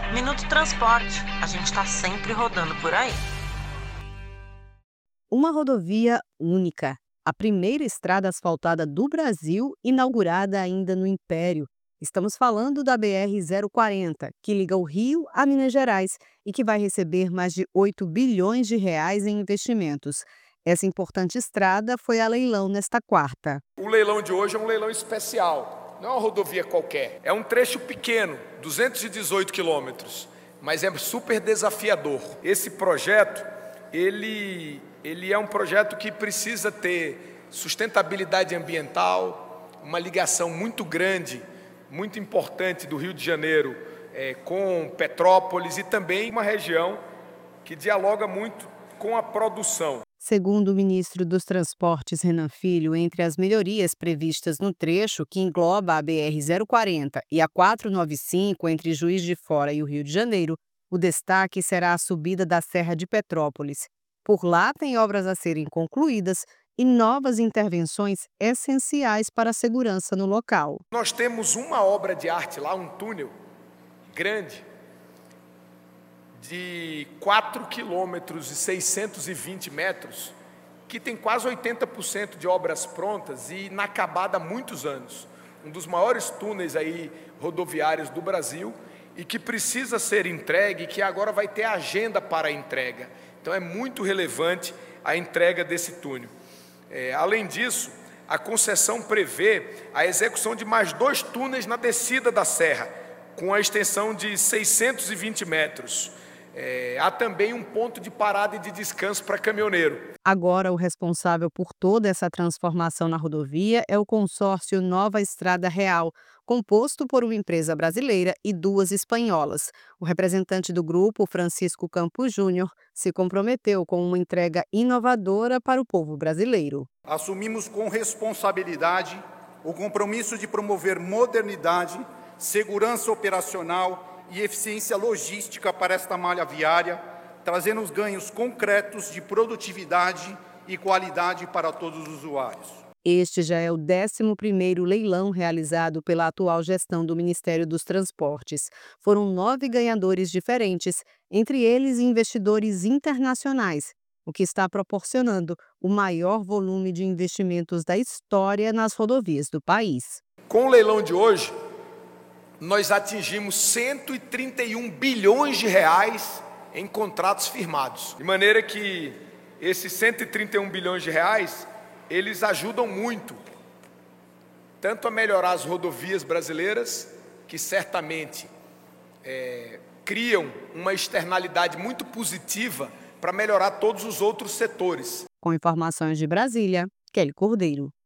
Minuto Transporte, a gente está sempre rodando por aí. Uma rodovia única, a primeira estrada asfaltada do Brasil, inaugurada ainda no Império. Estamos falando da BR-040, que liga o Rio a Minas Gerais e que vai receber mais de 8 bilhões de reais em investimentos. Essa importante estrada foi a leilão nesta quarta. O leilão de hoje é um leilão especial, não é uma rodovia qualquer. É um trecho pequeno, 218 quilômetros, mas é super desafiador. Esse projeto, ele é um projeto que precisa ter sustentabilidade ambiental, uma ligação muito grande, muito importante do Rio de Janeiro com Petrópolis e também uma região que dialoga muito com a produção. Segundo o ministro dos Transportes, Renan Filho, entre as melhorias previstas no trecho, que engloba a BR-040 e a 495 entre Juiz de Fora e o Rio de Janeiro, o destaque será a subida da Serra de Petrópolis. Por lá, tem obras a serem concluídas e novas intervenções essenciais para a segurança no local. Nós temos uma obra de arte lá, um túnel grande, de 4 quilômetros e 620 metros, que tem quase 80% de obras prontas e inacabada há muitos anos. Um dos maiores túneis aí rodoviários do Brasil e que precisa ser entregue e que agora vai ter agenda para a entrega. Então é muito relevante a entrega desse túnel. Além disso, a concessão prevê a execução de mais 2 túneis na descida da serra, com a extensão de 620 metros. Há também um ponto de parada e de descanso para caminhoneiro. Agora, o responsável por toda essa transformação na rodovia é o consórcio Nova Estrada Real, composto por uma empresa brasileira e 2 espanholas. O representante do grupo, Francisco Campos Júnior, se comprometeu com uma entrega inovadora para o povo brasileiro. Assumimos com responsabilidade o compromisso de promover modernidade, segurança operacional e eficiência logística para esta malha viária, trazendo os ganhos concretos de produtividade e qualidade para todos os usuários. Este já é o 11º leilão realizado pela atual gestão do Ministério dos Transportes. Foram 9 ganhadores diferentes, entre eles investidores internacionais, o que está proporcionando o maior volume de investimentos da história nas rodovias do país. Com o leilão de hoje, nós atingimos 131 bilhões de reais em contratos firmados. De maneira que esses 131 bilhões de reais, eles ajudam muito, tanto a melhorar as rodovias brasileiras, que certamente criam uma externalidade muito positiva para melhorar todos os outros setores. Com informações de Brasília, Kelly Cordeiro.